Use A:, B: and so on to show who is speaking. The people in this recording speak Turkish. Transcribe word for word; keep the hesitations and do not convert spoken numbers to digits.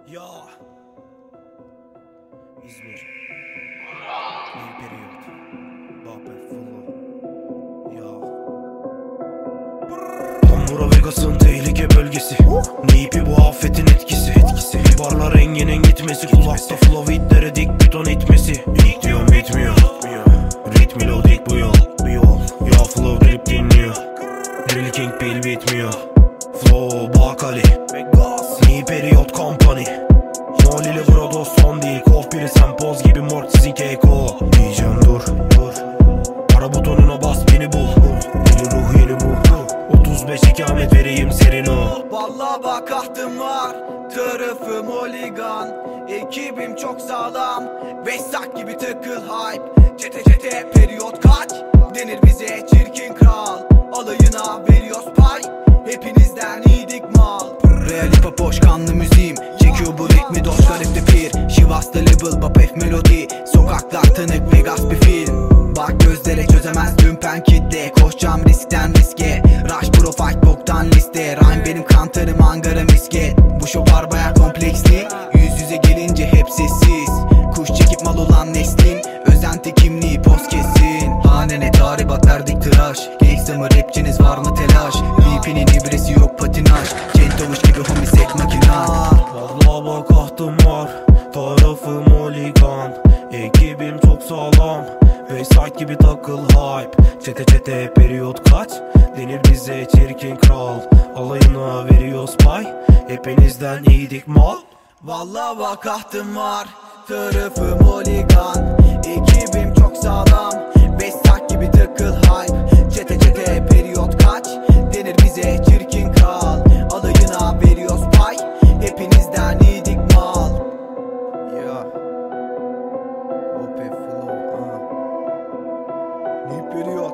A: Ya İzmir bir periyot Bape Flow Ya Tambura Vegas'ın tehlike bölgesi. Neypi bu afetin etkisi, etkisi. Barlar renginin gitmesi, kulakta flow hitlere dik beton itmesi. İlk diyorum bitmiyor, ritm melodik bu yol, bu yol. Ya flow drip dinliyor, Drill King pil bitmiyor. Flow Bakali New periyot company Mol ile Brodo son değil. Kof biri sen poz gibi mort sizin keko. Diyeceğim dur dur Ara butonuna bas beni bul. Deli ruh yeni bu otuz beş ikamet vereyim serin o.
B: Vallahi bak ahtım var, tarafım holigan. Ekibim çok sağlam, Vessak gibi takıl hype. Çete çete periyot kaç, denir bize çirkin kral. Alayına veriyoruz pay, hepinizden iyiydik mal. Real hip hop boş kanlı müziğim, çekiyor bu ritmi dost garipli pir. Şivas'ta label Bapef melodi, sokaklar tanık Vegas bir film. Bak gözlere çözemez dümpen kitle, koşacağım riskten riske. Rush pro fight boktan liste, rhyme benim kantarım Ankara misket. Bu şopar baya kompleksli, yüz yüze gelince hep sessiz. Kuş çekip mal olan neslin, özenti kimliği poz kesin. Hanene tahribat verdik tıraş, gangsta mı rapçiniz var mı telaş? V P'nin ibresi yok patinaj, Kentomuş gibi homisek makina.
A: Vallahi bak ahtım var, tarafım holigan. Ekibim çok sağlam, Vessak gibi takıl hype. Çete çete periyot kaç, denir bize çirkin kral. Alayına veriyoruz pay, hepinizden iyiydik mal.
B: Vallahi bak ahtım var, tarafım holigan. Ekibim çok sağlam, Vessak gibi takıl hype. Çete çete periyot kaç, denir bize çirkin kral. Alayına veriyoruz pay, hepinizden iyiydik mal. Ya Bape Flow, aha. New periyot